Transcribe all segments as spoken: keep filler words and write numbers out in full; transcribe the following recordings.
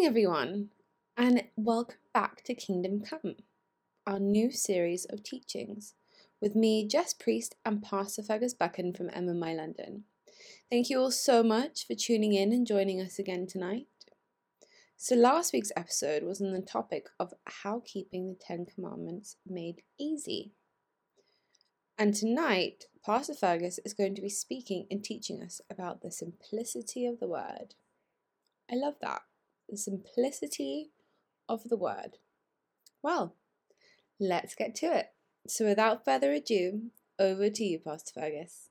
everyone, and welcome back to Kingdom Come, our new series of teachings, with me, Jess Priest, and Pastor Fergus Buchan from M M I London. Thank you all so much for tuning in and joining us again tonight. So last week's episode was on the topic of how keeping the Ten Commandments made easy. And tonight, Pastor Fergus is going to be speaking and teaching us about the simplicity of the word. I love that. The simplicity of the word. Well, let's get to it. So without further ado, over to you, Pastor Fergus.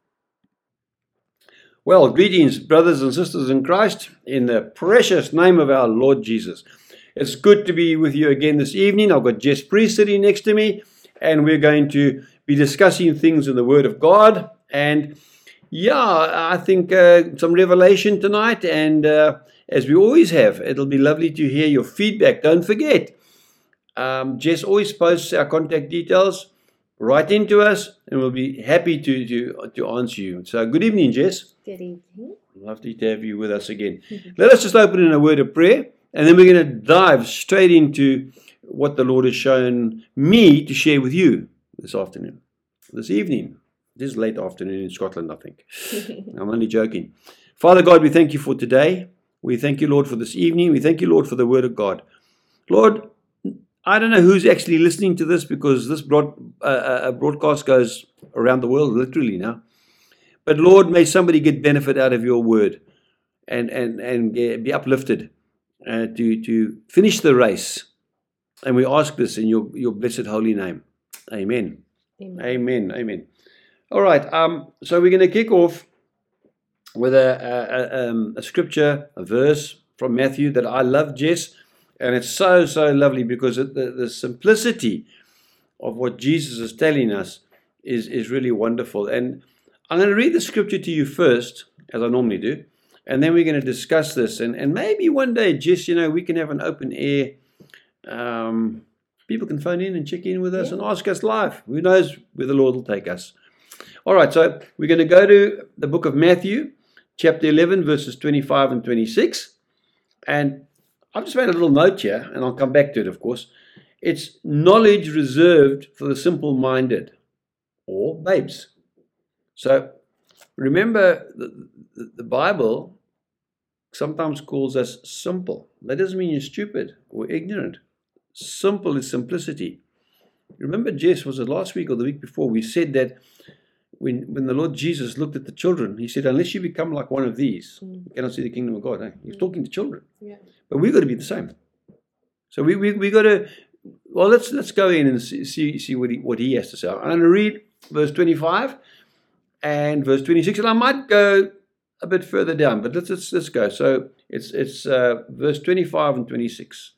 Well, greetings, brothers and sisters in Christ, in the precious name of our Lord Jesus. It's good to be with you again this evening. I've got Jess Priest sitting next to me, and we're going to be discussing things in the Word of God. And yeah, I think uh, some revelation tonight, and uh, as we always have, it'll be lovely to hear your feedback. Don't forget, um, Jess always posts our contact details. Write into us, and we'll be happy to, to, to answer you. So good evening, Jess. Good evening. Lovely to have you with us again. Let us just open in a word of prayer, and then we're going to dive straight into what the Lord has shown me to share with you this afternoon, this evening. This is late afternoon in Scotland, I think. I'm only joking. Father God, we thank you for today. We thank you, Lord, for this evening. We thank you, Lord, for the word of God. Lord, I don't know who's actually listening to this, because this broad, uh, broadcast goes around the world literally now. But Lord, may somebody get benefit out of your word and, and, and be uplifted uh, to, to finish the race. And we ask this in your, your blessed holy name. Amen. Amen. Amen. Amen. All right. Um, so we're going to kick off with a, a, a, um, a scripture, a verse from Matthew that I love, Jess. And it's so, so lovely, because the, the simplicity of what Jesus is telling us is, is really wonderful. And I'm going to read the scripture to you first, as I normally do, and then we're going to discuss this. And, and maybe one day, Jess, you know, we can have an open air. Um, people can phone in and check in with us yeah. and ask us live. Who knows where the Lord will take us. All right, so we're going to go to the book of Matthew, chapter eleven, verses twenty-five and twenty-six. And I've just made a little note here, and I'll come back to it, of course. It's knowledge reserved for the simple-minded, or babes. So remember, the, the, the Bible sometimes calls us simple. That doesn't mean you're stupid or ignorant. Simple is simplicity. Remember, Jess, was it last week or the week before, we said that when, when the Lord Jesus looked at the children, he said, unless you become like one of these, mm. you cannot see the kingdom of God. Eh? He's mm. talking to children. Yeah. But we've got to be the same. So we we we got to, well, let's let's go in and see see, see what, he, what he has to say. I'm going to read verse twenty-five and verse twenty-six, and I might go a bit further down, but let's let's, let's go. So it's, it's uh, verse twenty-five and twenty-six.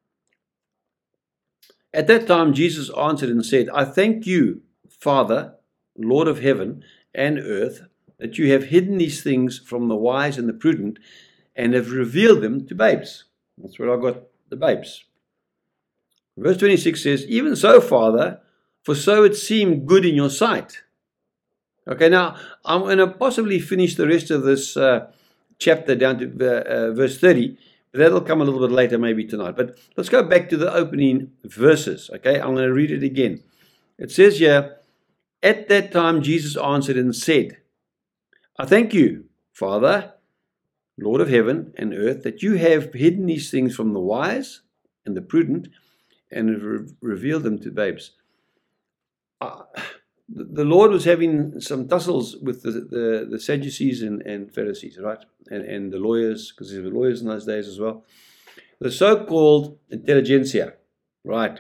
At that time, Jesus answered and said, I thank you, Father, Lord of heaven and earth, that you have hidden these things from the wise and the prudent and have revealed them to babes. That's where I got the babes. Verse twenty-six says, even so, Father, for so it seemed good in your sight. Okay, now I'm going to possibly finish the rest of this uh, chapter down to uh, uh, verse thirty. But that'll come a little bit later, maybe tonight. But let's go back to the opening verses. Okay, I'm going to read it again. It says here, at that time Jesus answered and said, I thank you, Father, Lord of heaven and earth, that you have hidden these things from the wise and the prudent and have re- revealed them to babes. Uh, the, the Lord was having some tussles with the, the, the Sadducees and, and Pharisees, right? And, and the lawyers, because there were lawyers in those days as well. The so-called intelligentsia, right?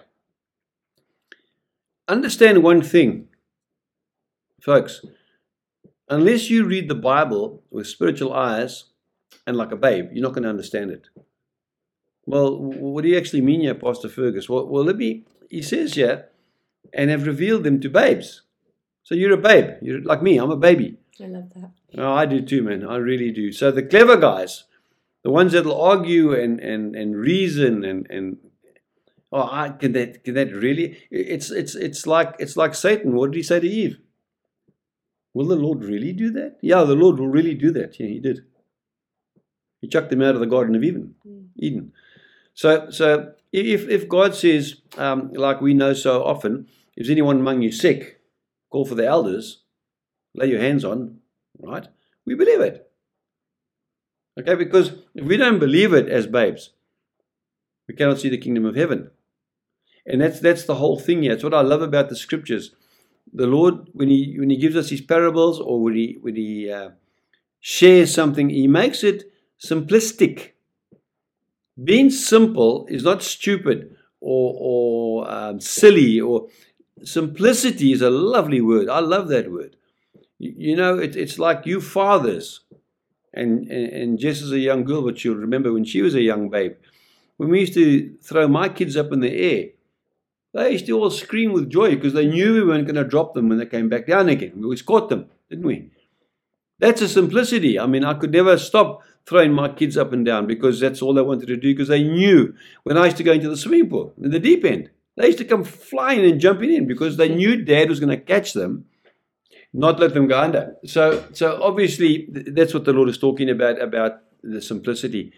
Understand one thing, folks. Unless you read the Bible with spiritual eyes and like a babe, you're not going to understand it. Well, what do you actually mean here, Pastor Fergus? Well, well, let me, he says here, and have revealed them to babes. So you're a babe. You're like me. I'm a baby. I love that. Oh, I do too, man. I really do. So the clever guys, the ones that'll argue and, and, and reason and, and oh, I, can that can that really? It's it's it's like it's like Satan. What did he say to Eve? Will the Lord really do that? Yeah, the Lord will really do that. Yeah, he did. He chucked them out of the Garden of Eden. Mm. Eden. So, so if if God says, um, like we know so often, if there's anyone among you sick, call for the elders, lay your hands on, right? We believe it. Okay, because if we don't believe it as babes, we cannot see the kingdom of heaven. And that's that's the whole thing here. It's what I love about the scriptures. The Lord, when He when He gives us His parables, or when He when He uh, shares something, He makes it simplistic. Being simple is not stupid or or um, silly. Or simplicity is a lovely word. I love that word. You, you know, it, it's like you fathers. And, and and Jess is a young girl, but she'll remember when she was a young babe. When we used to throw my kids up in the air, they used to all scream with joy because they knew we weren't going to drop them when they came back down again. We always caught them, didn't we? That's a simplicity. I mean, I could never stop throwing my kids up and down because that's all they wanted to do, because they knew when I used to go into the swimming pool, in the deep end, they used to come flying and jumping in because they knew Dad was going to catch them, not let them go under. So, so obviously, that's what the Lord is talking about, about the simplicity.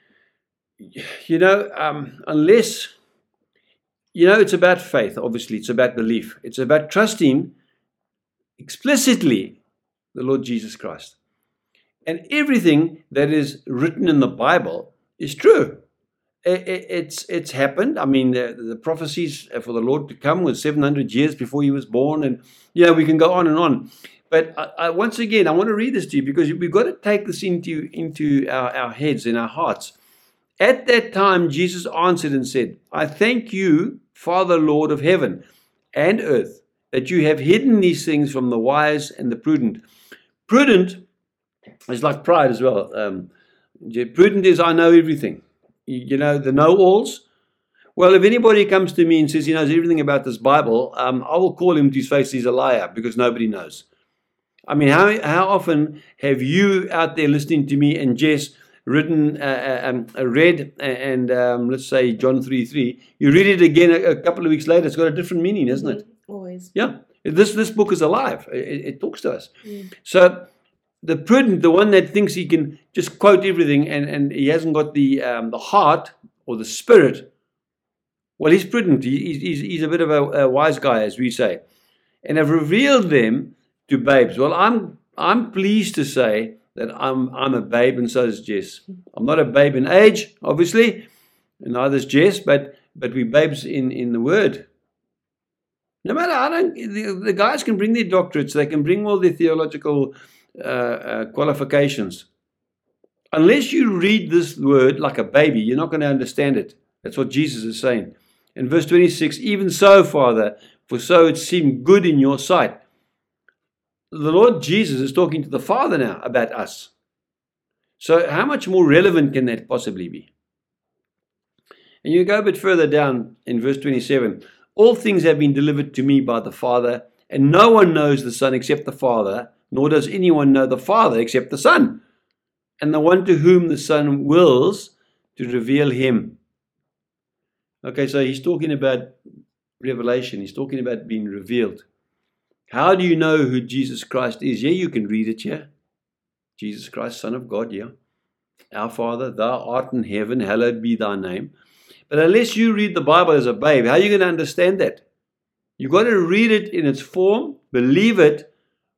You know, um, unless, you know, it's about faith, obviously. It's about belief. It's about trusting explicitly the Lord Jesus Christ. And everything that is written in the Bible is true. It's it's happened. I mean, the, the prophecies for the Lord to come was seven hundred years before He was born. And, you know, we can go on and on. But I, I, once again, I want to read this to you because we've got to take this into, into our, our heads and our hearts. At that time, Jesus answered and said, I thank you, Father, Lord of heaven and earth, that you have hidden these things from the wise and the prudent. Prudent is like pride as well. Um, prudent is I know everything. You know, the know-alls. Well, if anybody comes to me and says he knows everything about this Bible, um, I will call him to his face he's a liar, because nobody knows. I mean, how how often have you out there listening to me and Jess written, uh, um, read, and um, let's say John three three, you read it again a, a couple of weeks later, it's got a different meaning, isn't it? Always. Yeah. This, this book is alive. It, it talks to us. Mm. So the prudent, the one that thinks he can just quote everything and, and he hasn't got the um, the heart or the spirit, well, he's prudent. He, he's, he's a bit of a, a wise guy, as we say. And have revealed them to babes. Well, I'm I'm pleased to say that I'm I'm a babe, and so is Jess. I'm not a babe in age, obviously, and neither is Jess, but but we're babes in, in the Word. No matter, I don't, the, the guys can bring their doctorates, they can bring all their theological uh, uh, qualifications. Unless you read this word like a baby, you're not going to understand it. That's what Jesus is saying. In verse twenty-six, even so, Father, for so it seemed good in your sight. The Lord Jesus is talking to the Father now about us. So how much more relevant can that possibly be? And you go a bit further down in verse twenty-seven. All things have been delivered to me by the Father, and no one knows the Son except the Father, nor does anyone know the Father except the Son, and the one to whom the Son wills to reveal him. Okay, so he's talking about revelation. He's talking about being revealed. How do you know who Jesus Christ is? Yeah, you can read it here. Jesus Christ, Son of God, yeah. Our Father, thou art in heaven, hallowed be thy name. But unless you read the Bible as a babe, how are you going to understand that? You've got to read it in its form, believe it,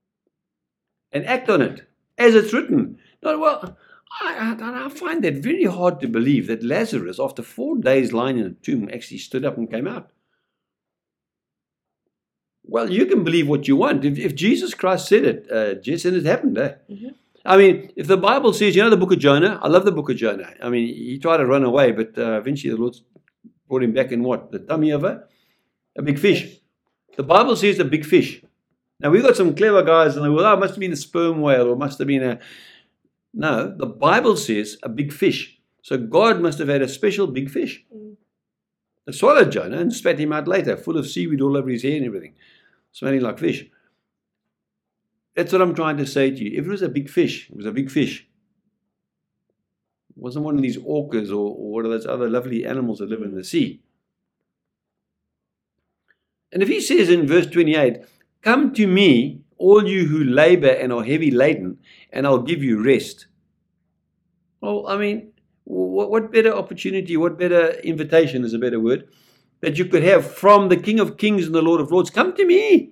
and act on it as it's written. No, well, I, I, I find that very hard to believe that Lazarus, after four days lying in a tomb, actually stood up and came out. Well, you can believe what you want. If, if Jesus Christ said it, uh, Jess, and it happened. Eh? Mm-hmm. I mean, if the Bible says, you know the book of Jonah? I love the book of Jonah. I mean, he tried to run away, but uh, eventually the Lord brought him back in what? The tummy of a, a big fish. The Bible says a big fish. Now, we've got some clever guys, and they well, oh, it must have been a sperm whale, or must have been a... No, the Bible says a big fish. So God must have had a special big fish. Mm. They swallowed Jonah and spat him out later, full of seaweed all over his hair and everything, smelling like fish. That's what I'm trying to say to you. If it was a big fish, it was a big fish. It wasn't one of these orcas or, or one of those other lovely animals that live in the sea. And if he says in verse twenty-eight, come to me, all you who labor and are heavy laden, and I'll give you rest. Well, I mean, What, what better opportunity, what better invitation is a better word, that you could have from the King of Kings and the Lord of Lords? Come to me.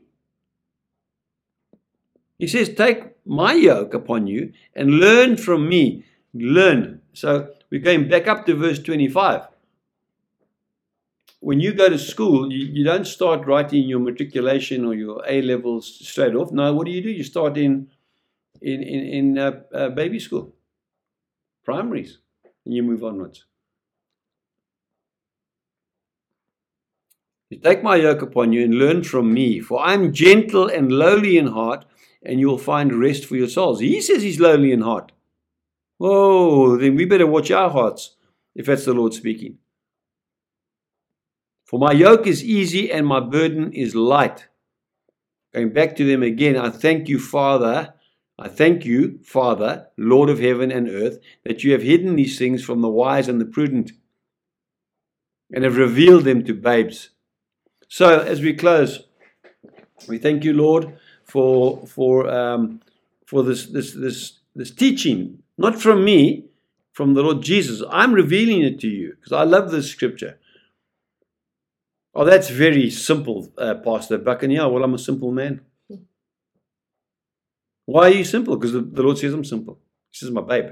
He says, take my yoke upon you and learn from me. Learn. So we're going back up to verse twenty-five. When you go to school, you, you don't start writing your matriculation or your A levels straight off. No, what do you do? You start in in in, in uh, uh, baby school, primaries, and you move onwards. You take my yoke upon you and learn from me, for I'm gentle and lowly in heart, and you will find rest for your souls. He says he's lowly in heart. Whoa, then we better watch our hearts if that's the Lord speaking. For my yoke is easy and my burden is light. Going back to them again, I thank you, Father. I thank you, Father, Lord of heaven and earth, that you have hidden these things from the wise and the prudent and have revealed them to babes. So, as we close, we thank you, Lord, for for um, for this this this this teaching, not from me, from the Lord Jesus. I'm revealing it to you because I love this scripture. Oh, that's very simple, uh, Pastor Buck. And yeah, well, I'm a simple man. Why are you simple? Because the, the Lord says I'm simple. He says, my babe.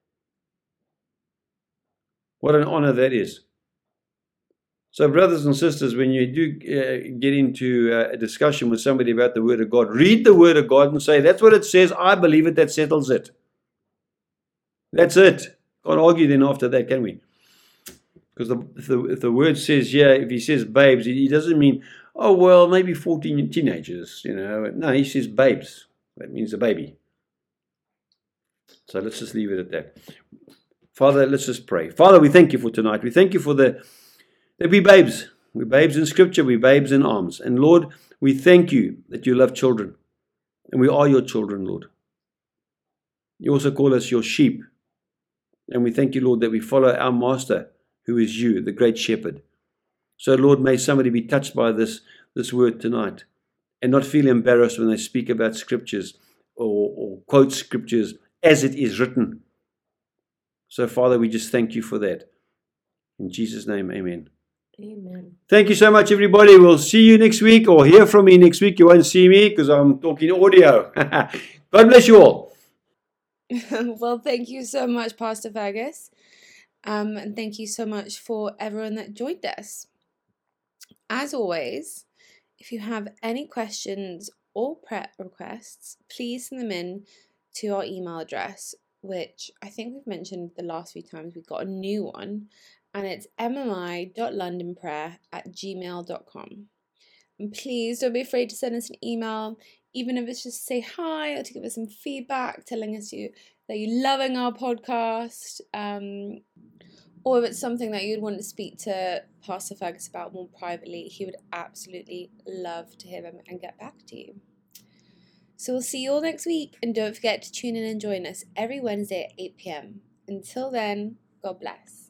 What an honor that is. So, brothers and sisters, when you do uh, get into uh, a discussion with somebody about the Word of God, read the Word of God and say, that's what it says. I believe it. That settles it. That's it. Can't argue then after that, can we? Because the, if, the, if the Word says, yeah, if he says babes, he doesn't mean, oh, well, maybe fourteen teenagers, you know. No, he says babes. That means a baby. So let's just leave it at that. Father, let's just pray. Father, we thank you for tonight. We thank you for the, that we babes. We're babes in Scripture. We're babes in arms. And Lord, we thank you that you love children. And we are your children, Lord. You also call us your sheep. And we thank you, Lord, that we follow our master, who is you, the great shepherd. So, Lord, may somebody be touched by this, this word tonight and not feel embarrassed when they speak about scriptures or, or quote scriptures as it is written. So, Father, we just thank you for that. In Jesus' name, amen. Amen. Thank you so much, everybody. We'll see you next week or hear from me next week. You won't see me because I'm talking audio. God bless you all. Well, thank you so much, Pastor Fergus. Um, and thank you so much for everyone that joined us. As always, if you have any questions or prayer requests, please send them in to our email address, which I think we've mentioned the last few times. We've got a new one, and it's m m i dot london prayer at gmail dot com. And please don't be afraid to send us an email, even if it's just to say hi or to give us some feedback, telling us you that you're loving our podcast, um, or if it's something that you'd want to speak to Pastor Fergus about more privately. He would absolutely love to hear them and get back to you. So we'll see you all next week, and don't forget to tune in and join us every Wednesday at eight p.m. Until then, God bless.